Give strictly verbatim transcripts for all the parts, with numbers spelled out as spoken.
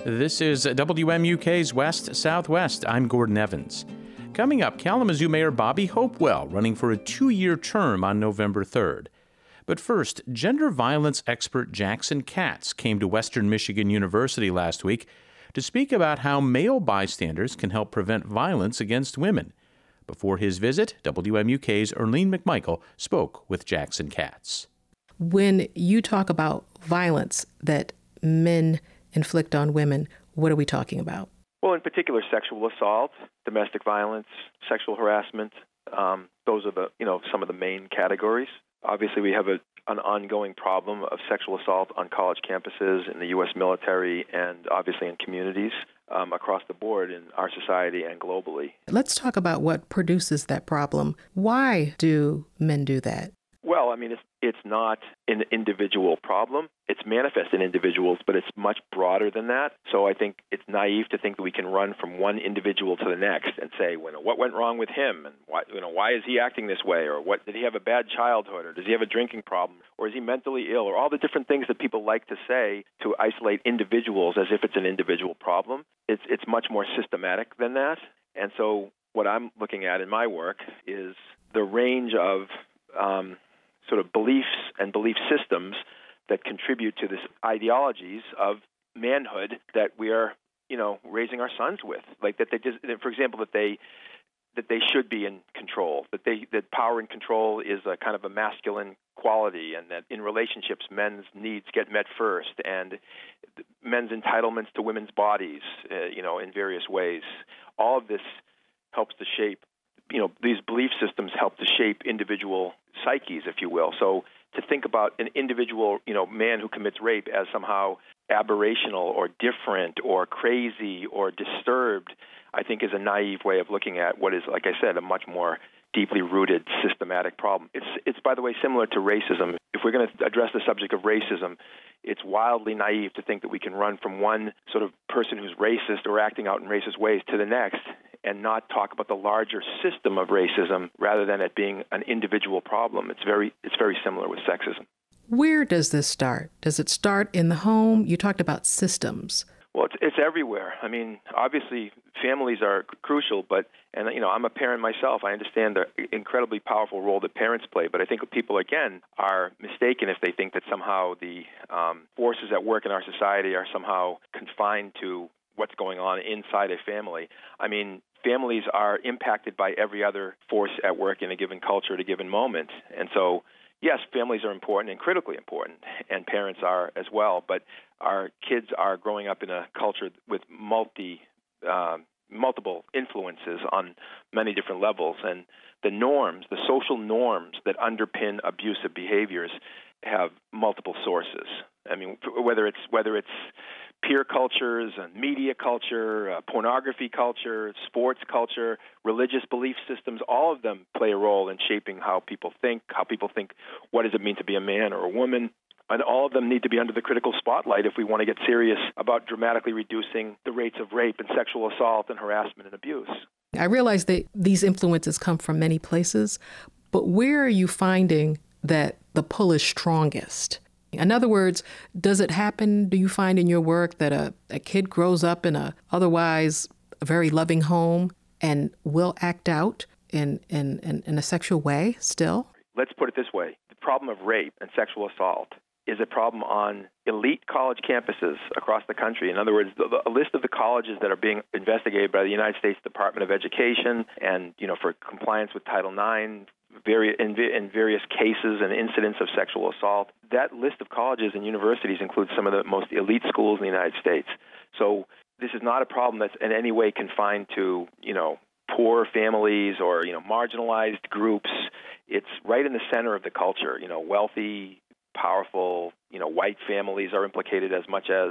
This is W M U K's West Southwest. I'm Gordon Evans. Coming up, Kalamazoo Mayor Bobby Hopewell running for a two-year term on November third. But first, gender violence expert Jackson Katz came to Western Michigan University last week to speak about how male bystanders can help prevent violence against women. Before his visit, W M U K's Erlene McMichael spoke with Jackson Katz. When you talk about violence that men inflict on women, what are we talking about? Well, in particular, sexual assault, domestic violence, sexual harassment. Um, those are the, you know, some of the main categories. Obviously, we have a, an ongoing problem of sexual assault on college campuses, in the U S military, and obviously in communities um, across the board in our society and globally. Let's talk about what produces that problem. Why do men do that? Well, I mean, it's it's not an individual problem. It's manifest in individuals, but it's much broader than that. So I think it's naive to think that we can run from one individual to the next and say, well, what went wrong with him, and why, you know, why is he acting this way, or what did he have a bad childhood, or does he have a drinking problem, or is he mentally ill, or all the different things that people like to say to isolate individuals as if it's an individual problem. It's it's much more systematic than that. And so what I'm looking at in my work is the range of um, sort of beliefs and belief systems that contribute to this ideologies of manhood that we are, you know, raising our sons with. Like that they just, for example, that they that they should be in control, that they that power and control is a kind of a masculine quality, and that in relationships men's needs get met first, and men's entitlements to women's bodies, uh, you know, in various ways. All of this helps to shape, you know, these belief systems help to shape individual psyches, if you will. So to think about an individual, you know, man who commits rape as somehow aberrational or different or crazy or disturbed, I think is a naive way of looking at what is, like I said, a much more deeply rooted systematic problem. It's, it's by the way, similar to racism. If we're going to address the subject of racism, it's wildly naive to think that we can run from one sort of person who's racist or acting out in racist ways to the next and not talk about the larger system of racism rather than it being an individual problem. It's very, it's very similar with sexism. Where does this start? Does it start in the home? You talked about systems. Well, it's, it's everywhere. I mean, obviously, families are crucial, but, and, you know, I'm a parent myself. I understand the incredibly powerful role that parents play, but I think people, again, are mistaken if they think that somehow the um, forces at work in our society are somehow confined to what's going on inside a family. I mean, families are impacted by every other force at work in a given culture at a given moment. And so, yes, families are important and critically important, and parents are as well, but our kids are growing up in a culture with multi, uh, multiple influences on many different levels, and the norms, the social norms that underpin abusive behaviors have multiple sources. I mean, whether it's whether it's peer cultures, and media culture, uh, pornography culture, sports culture, religious belief systems, all of them play a role in shaping how people think, how people think, what does it mean to be a man or a woman? And all of them need to be under the critical spotlight if we want to get serious about dramatically reducing the rates of rape and sexual assault and harassment and abuse. I realize that these influences come from many places, but where are you finding that the pull is strongest? In other words, does it happen, do you find in your work that a, a kid grows up in a otherwise a very loving home and will act out in, in, in, in a sexual way still? Let's put it this way. The problem of rape and sexual assault is a problem on elite college campuses across the country. In other words, the, the, a list of the colleges that are being investigated by the United States Department of Education and, you know, for compliance with Title nine, Vari- in, in various cases and incidents of sexual assault. That list of colleges and universities includes some of the most elite schools in the United States. So this is not a problem that's in any way confined to, you know, poor families or, you know, marginalized groups. It's right in the center of the culture. You know, wealthy, powerful, you know, white families are implicated as much as,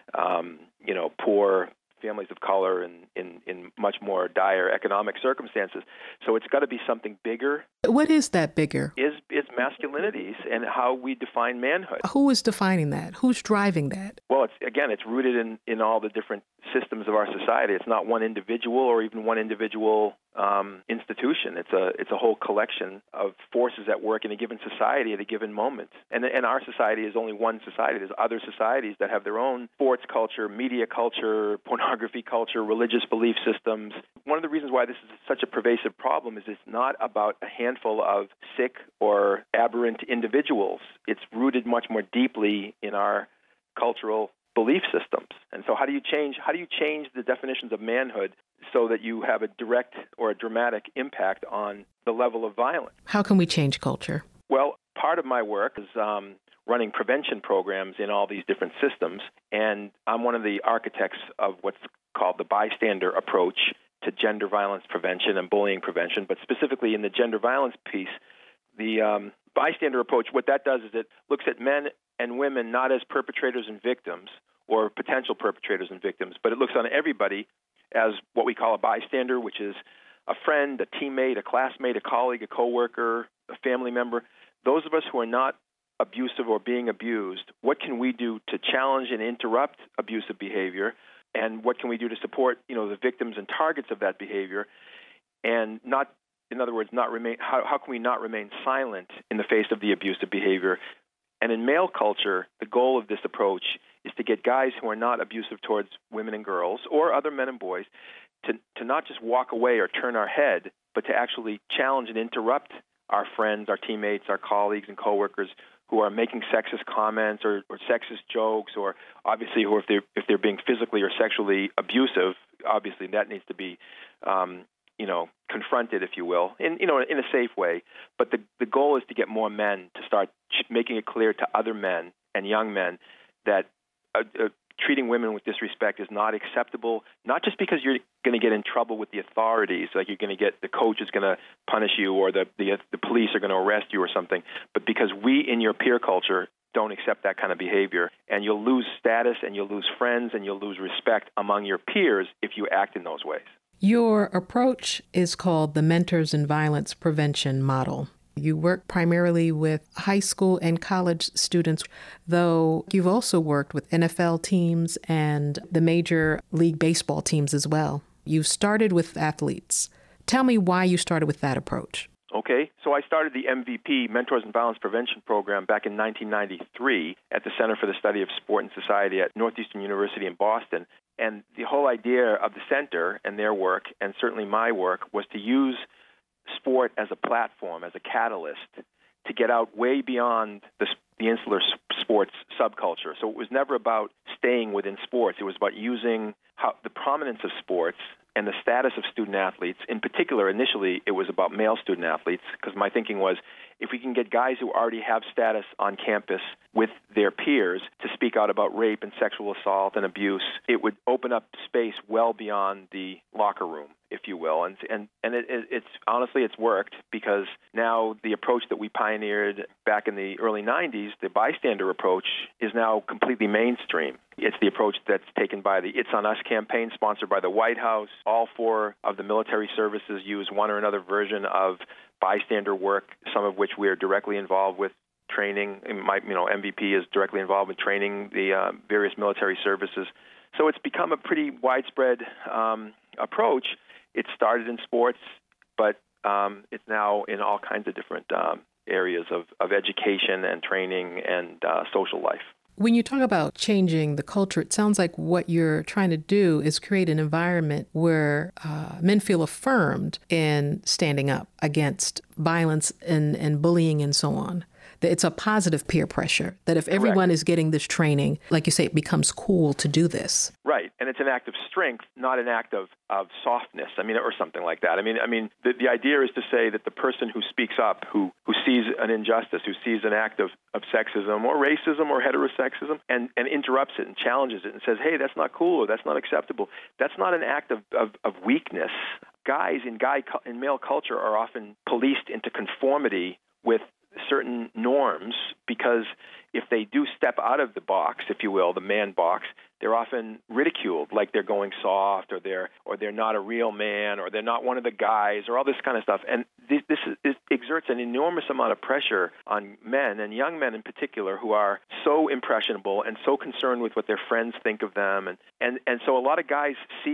um, you know, poor families of color in, in, in much more dire economic circumstances. So it's got to be something bigger. What is that bigger? Is is masculinities and how we define manhood. Who is defining that? Who's driving that? Well, it's again, it's rooted in, in all the different systems of our society. It's not one individual or even one individual um, institution. It's a it's a whole collection of forces at work in a given society at a given moment. And and our society is only one society. There's other societies that have their own sports culture, media culture, pornography culture, religious belief systems. One of the reasons why this is such a pervasive problem is it's not about a handful of sick or aberrant individuals. It's rooted much more deeply in our cultural belief systems. And so how do you change how do you change the definitions of manhood so that you have a direct or a dramatic impact on the level of violence? How can we change culture? Well, part of my work is um, running prevention programs in all these different systems, and I'm one of the architects of what's called the bystander approach to gender violence prevention and bullying prevention, but specifically in the gender violence piece, the um, bystander approach, what that does is it looks at men and women not as perpetrators and victims or potential perpetrators and victims, but it looks on everybody as what we call a bystander, which is a friend, a teammate, a classmate, a colleague, a coworker, a family member. Those of us who are not abusive or being abused, what can we do to challenge and interrupt abusive behavior? And what can we do to support, you know, the victims and targets of that behavior, and not, in other words, not remain? How, how can we not remain silent in the face of the abusive behavior? And in male culture, the goal of this approach is to get guys who are not abusive towards women and girls or other men and boys to to not just walk away or turn our head, but to actually challenge and interrupt our friends, our teammates, our colleagues and coworkers who are making sexist comments or, or sexist jokes, or obviously, or if they're if they're being physically or sexually abusive, obviously that needs to be, um, you know, confronted, if you will, in you know in a safe way. But the the goal is to get more men to start ch- making it clear to other men and young men that uh, uh, treating women with disrespect is not acceptable, not just because you're going to get in trouble with the authorities, like you're going to get, the coach is going to punish you or the, the the police are going to arrest you or something, but because we in your peer culture don't accept that kind of behavior. And you'll lose status and you'll lose friends and you'll lose respect among your peers if you act in those ways. Your approach is called the Mentors in Violence Prevention Model. You work primarily with high school and college students, though you've also worked with N F L teams and the Major League Baseball teams as well. You started with athletes. Tell me why you started with that approach. Okay, so I started the M V P, Mentors in Violence Prevention Program, back in nineteen ninety-three at the Center for the Study of Sport and Society at Northeastern University in Boston. And the whole idea of the center and their work, and certainly my work, was to use sport as a platform, as a catalyst, to get out way beyond the, the insular sports subculture. So it was never about staying within sports. It was about using how, the prominence of sports and the status of student athletes. In particular, initially, it was about male student athletes, because my thinking was, if we can get guys who already have status on campus with their peers to speak out about rape and sexual assault and abuse, it would open up space well beyond the locker room, if you will. And and and it, it's honestly, it's worked, because now the approach that we pioneered back in the early nineties, the bystander approach, is now completely mainstream. It's the approach that's taken by the It's On Us campaign, sponsored by the White House. All four of the military services use one or another version of bystander work, some of which we are directly involved with training. My, you know, M V P is directly involved with training the uh, various military services. So it's become a pretty widespread um, approach. It started in sports, but um, it's now in all kinds of different um, areas of, of education and training and uh, social life. When you talk about changing the culture, it sounds like what you're trying to do is create an environment where uh, men feel affirmed in standing up against violence and, and bullying and so on. That it's a positive peer pressure, that if everyone Correct. is getting this training, like you say, it becomes cool to do this. Right, and it's an act of strength, not an act of, of softness, I mean, or something like that. I mean, I mean, the, the idea is to say that the person who speaks up, who, who sees an injustice, who sees an act of, of sexism or racism or heterosexism and, and interrupts it and challenges it and says, hey, that's not cool or that's not acceptable, that's not an act of, of, of weakness. Guys in guy in male culture are often policed into conformity with certain norms, because if they do step out of the box, if you will, the man box, they're often ridiculed, like they're going soft, or they're or they're not a real man, or they're not one of the guys, or all this kind of stuff. And this, this, is, this exerts an enormous amount of pressure on men, and young men in particular, who are so impressionable and so concerned with what their friends think of them. And, and, and so a lot of guys see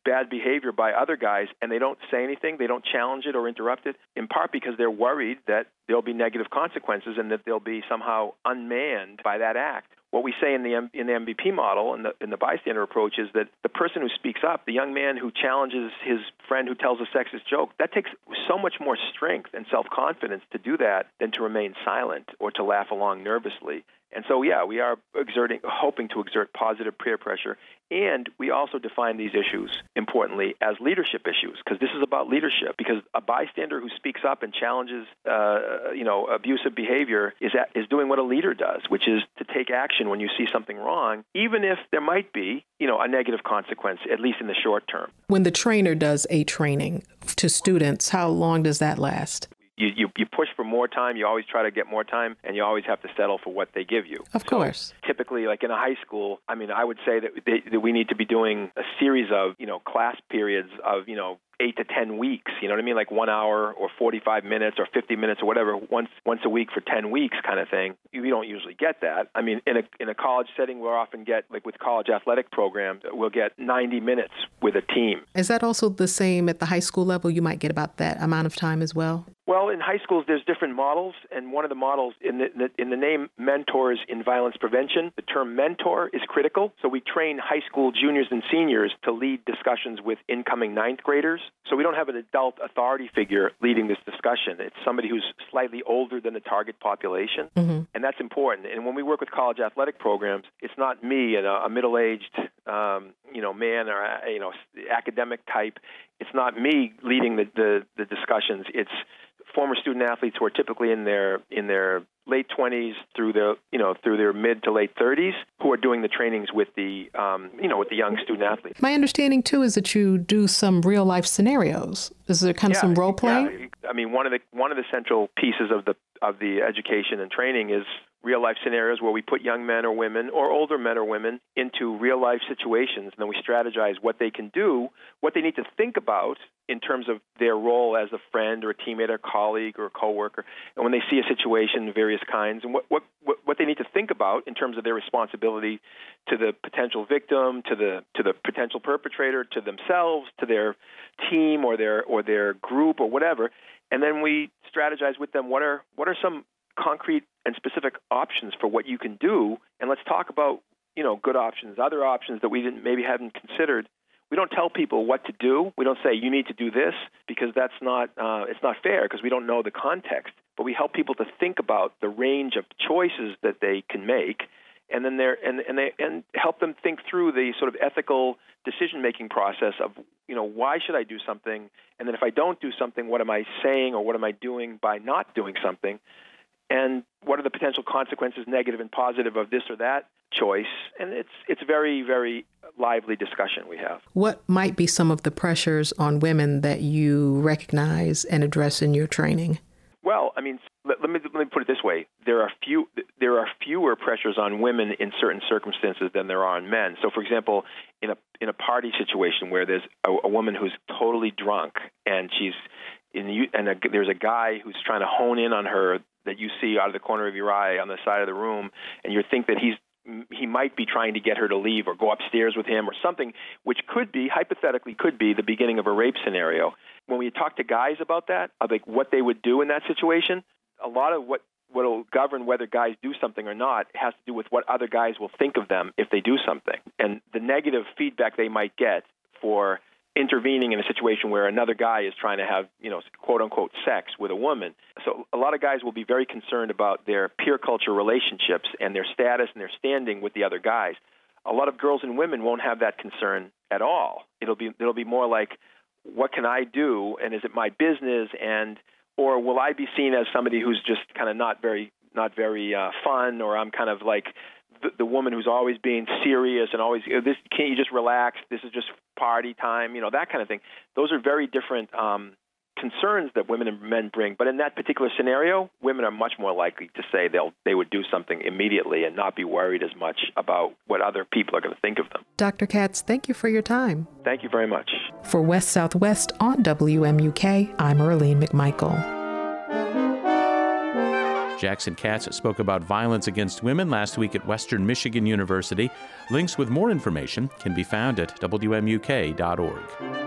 bad behavior by other guys and they don't say anything, they don't challenge it or interrupt it, in part because they're worried that there'll be negative consequences and that they'll be somehow unmanned by that act. What we say in the in the M V P model and the, in the bystander approach is that the person who speaks up, the young man who challenges his friend who tells a sexist joke, that takes so much more strength and self-confidence to do that than to remain silent or to laugh along nervously. And so, yeah, we are exerting, hoping to exert positive peer pressure, and we also define these issues, importantly, as leadership issues, because this is about leadership, because a bystander who speaks up and challenges, uh, you know, abusive behavior is at, is doing what a leader does, which is to take action when you see something wrong, even if there might be, you know, a negative consequence, at least in the short term. When the trainer does a training to students, how long does that last? You, you you push for more time. You always try to get more time, and you always have to settle for what they give you. Of course. So typically, like in a high school, I mean, I would say that, they, that we need to be doing a series of, you know, class periods of, you know, eight to ten weeks, you know what I mean? Like one hour or forty-five minutes or fifty minutes or whatever, once once a week for ten weeks kind of thing. We don't usually get that. I mean, in a in a college setting, we'll often get, like with college athletic programs, we'll get ninety minutes with a team. Is that also the same at the high school level? You might get about that amount of time as well? Well, in high schools, there's different models, and one of the models in the, in the name Mentors in Violence Prevention, the term mentor is critical. So we train high school juniors and seniors to lead discussions with incoming ninth graders. So we don't have an adult authority figure leading this discussion. It's somebody who's slightly older than the target population, mm-hmm. and that's important. And when we work with college athletic programs, it's not me and a, a middle-aged um, you know, man or a, you know, academic type. It's not me leading the, the, the discussions. It's former student athletes who are typically in their in their late twenties through the you know through their mid to late thirties who are doing the trainings with the um, you know with the young student athletes. My understanding too is that you do some real life scenarios. Is there kind of yeah, some role playing? Yeah. I mean, one of the one of the central pieces of the of the education and training is real life scenarios where we put young men or women or older men or women into real life situations, and then we strategize what they can do, what they need to think about in terms of their role as a friend or a teammate or colleague or a coworker, and when they see a situation of various kinds, and what, what, what they need to think about in terms of their responsibility to the potential victim, to the to the potential perpetrator, to themselves, to their team or their or their group or whatever, and then we strategize with them what are what are some concrete and specific options for what you can do, and let's talk about, you know, good options, other options that we didn't maybe haven't considered. We don't tell people what to do. We don't say you need to do this because that's not uh, it's not fair because we don't know the context. But we help people to think about the range of choices that they can make, and then they're and and they and help them think through the sort of ethical decision making process of, you know, why should I do something, and then if I don't do something, what am I saying or what am I doing by not doing something? And what are the potential consequences, negative and positive, of this or that choice? And it's it's very, very lively discussion we have. What might be some of the pressures on women that you recognize and address in your training? Well, I mean, let, let me let me put it this way: there are few there are fewer pressures on women in certain circumstances than there are on men. So, for example, in a in a party situation where there's a, a woman who's totally drunk and she's in, and a, there's a guy who's trying to hone in on her that you see out of the corner of your eye on the side of the room, and you think that he's he might be trying to get her to leave or go upstairs with him or something, which could be, hypothetically, could be the beginning of a rape scenario. When we talk to guys about that, of like what they would do in that situation, a lot of what what will govern whether guys do something or not has to do with what other guys will think of them if they do something, and the negative feedback they might get for intervening in a situation where another guy is trying to have, you know, quote unquote sex with a woman. So a lot of guys will be very concerned about their peer culture relationships and their status and their standing with the other guys. A lot of girls and women won't have that concern at all. It'll be it'll be more like, what can I do, and is it my business, and or will I be seen as somebody who's just kind of not very not very uh, fun, or I'm kind of like the, the woman who's always being serious and always, this, can't you just relax? This is just party time, you know, that kind of thing. Those are very different um, concerns that women and men bring. But in that particular scenario, women are much more likely to say they'll they would do something immediately and not be worried as much about what other people are going to think of them. Doctor Katz, thank you for your time. Thank you very much. For West Southwest on W M U K, I'm Earlene McMichael. Jackson Katz spoke about violence against women last week at Western Michigan University. Links with more information can be found at W M U K dot org.